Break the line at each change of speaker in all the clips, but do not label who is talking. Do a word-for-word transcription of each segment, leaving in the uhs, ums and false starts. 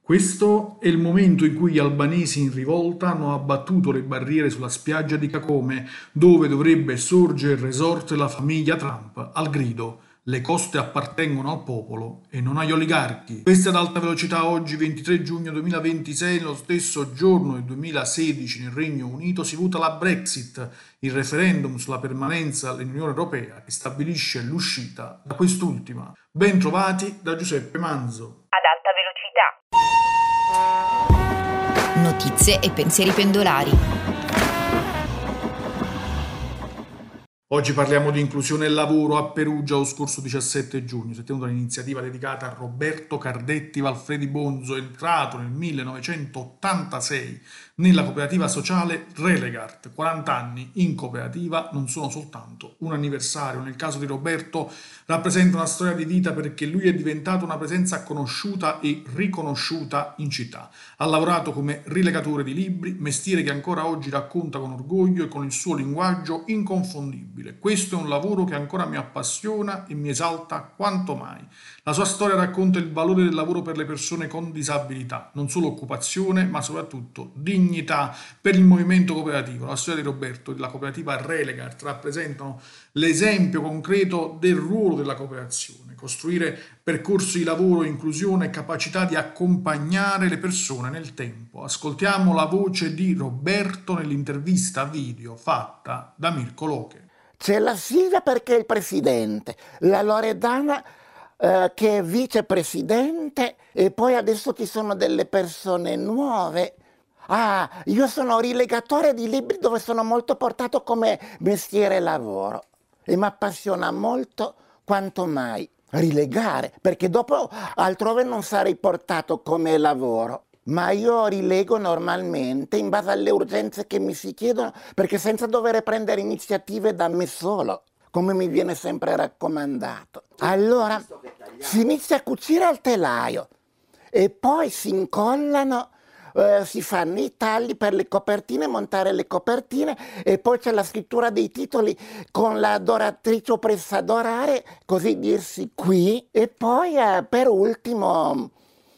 Questo è il momento in cui gli albanesi in rivolta hanno abbattuto le barriere sulla spiaggia di Cacome, dove dovrebbe sorgere il resort della famiglia Trump, al grido: le coste appartengono al popolo e non agli oligarchi. Questa è ad alta velocità oggi, ventitré giugno duemilaventisei, nello stesso giorno del duemilasedici nel Regno Unito si vota la Brexit, il referendum sulla permanenza all'Unione Europea che stabilisce l'uscita da quest'ultima. Ben trovati da Giuseppe Manzo.
Ad alta velocità.
Notizie e pensieri pendolari.
Oggi parliamo di inclusione e lavoro a Perugia lo scorso diciassette giugno. Si è tenuta un'iniziativa dedicata a Roberto Cardetti Valfredi Bonzo, entrato nel millenovecentottantasei nella cooperativa sociale Relegart. quaranta anni in cooperativa non sono soltanto un anniversario. Nel caso di Roberto rappresenta una storia di vita perché lui è diventato una presenza conosciuta e riconosciuta in città. Ha lavorato come rilegatore di libri, mestiere che ancora oggi racconta con orgoglio e con il suo linguaggio inconfondibile. Questo è un lavoro che ancora mi appassiona e mi esalta quanto mai. La sua storia racconta il valore del lavoro per le persone con disabilità, non solo occupazione, ma soprattutto dignità per il movimento cooperativo. La storia di Roberto e della cooperativa Relegart rappresentano l'esempio concreto del ruolo della cooperazione, costruire percorsi di lavoro, inclusione e capacità di accompagnare le persone nel tempo. Ascoltiamo la voce di Roberto nell'intervista video fatta da Mirko Loche.
C'è la Silvia perché è il presidente, la Loredana eh, che è vicepresidente e poi adesso ci sono delle persone nuove. Ah, io sono rilegatore di libri dove sono molto portato come mestiere e lavoro e mi appassiona molto quanto mai rilegare, perché dopo altrove non sarei portato come lavoro. Ma io rilego normalmente in base alle urgenze che mi si chiedono, perché senza dover prendere iniziative da me solo, come mi viene sempre raccomandato. Allora si inizia a cucire al telaio e poi si incollano, eh, si fanno i tagli per le copertine, montare le copertine e poi c'è la scrittura dei titoli con la doratrice oppressa a dorare, così dirsi qui, e poi eh, per ultimo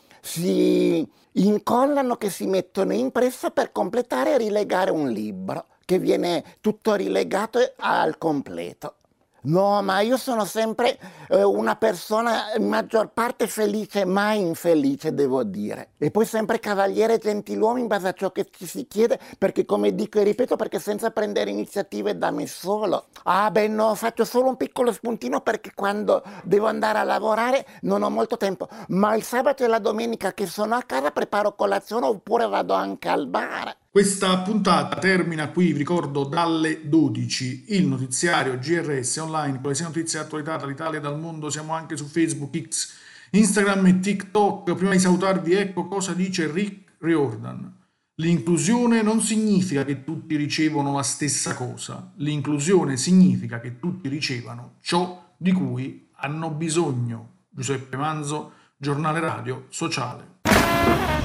si incollano che si mettono in pressa per completare e rilegare un libro che viene tutto rilegato al completo. No, ma io sono sempre eh, una persona in maggior parte felice, mai infelice, devo dire. E poi sempre cavaliere gentiluomo in base a ciò che ci si chiede, perché come dico e ripeto, perché senza prendere iniziative da me solo. Ah beh no, faccio solo un piccolo spuntino perché quando devo andare a lavorare non ho molto tempo, ma il sabato e la domenica che sono a casa preparo colazione oppure vado anche al bar.
Questa puntata termina qui, vi ricordo, dalle dodici, il notiziario G R S online con le sei notizie di attualità dall'Italia e dal mondo. Siamo anche su Facebook, X, Instagram e TikTok. Prima di salutarvi, ecco cosa dice Rick Riordan. L'inclusione non significa che tutti ricevono la stessa cosa. L'inclusione significa che tutti ricevano ciò di cui hanno bisogno. Giuseppe Manzo, Giornale Radio Sociale.